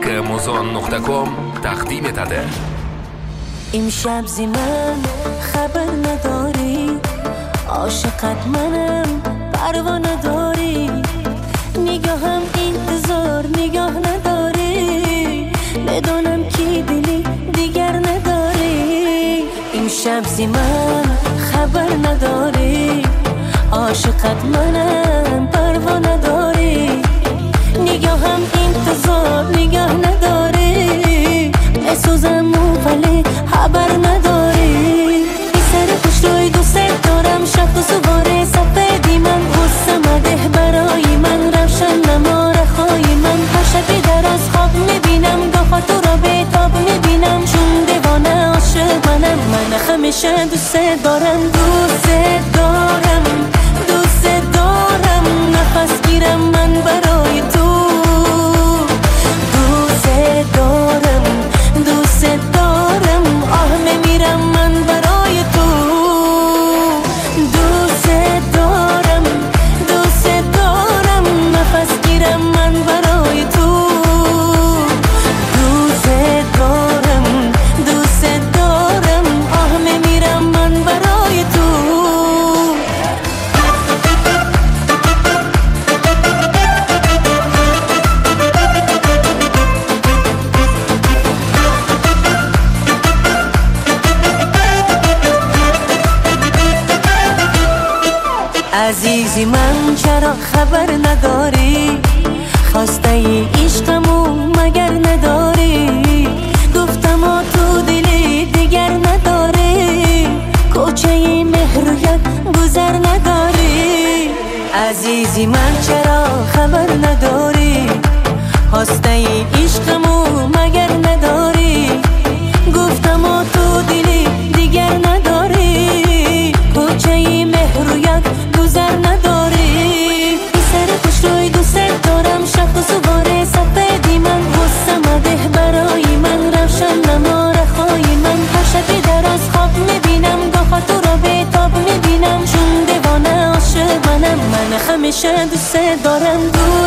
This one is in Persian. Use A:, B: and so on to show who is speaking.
A: muzon.com تقدیم داده.
B: امشب زی من خبر نداری، عاشقت منم پروا نداری، نگاهم انتظار نگاه نداری، بدونم کی دلی دیگر نداری. امشب زی من خبر نداری، عاشقت منم پروا نداری، نگاهم انتظار نگاه نداری، بسوزم ولی خبر نداری. بی سر خوش روی دوست دارم، شب و سواره سفیدی من، غصه مده برای من، روشن نما رخای من، هر شبی در از خواب میبینم، گاه تو را به تاب میبینم، چون دیوانه عاشق منم، من همیشه دوست دارم، دوست دارم، دوست دارم، نفس گیرم من برای تو، دوست دارم، دوست دارم، آه میمیرم من برای تو، دوست دارم، دوست دارم، نفس گیرم من برای تو، دوست دارم، دوست دارم، آه میمیرم من برای تو. عزیزی من چرا خبر نداری، خواسته ای عشقمو مگر نداری، گفتم تو دلی دیگر نداری، کوچه مهر و یک گذر نداری. عزیزی من چرا خبر نداری، خواسته ای عشقمو مگر نداری، گفتم تو دلی دیگر نداری، کوچه مهر و یک گذر نداری. بی سر خوش روی دوست دارم، شب و سواره سفیدی من، غصه مده برای من، روشن نما رخای من، هر شبی در از خواب میبینم، گاه تو را به تاب میبینم، چون دیوانه عاشق منم، من همیشه دوست دارم.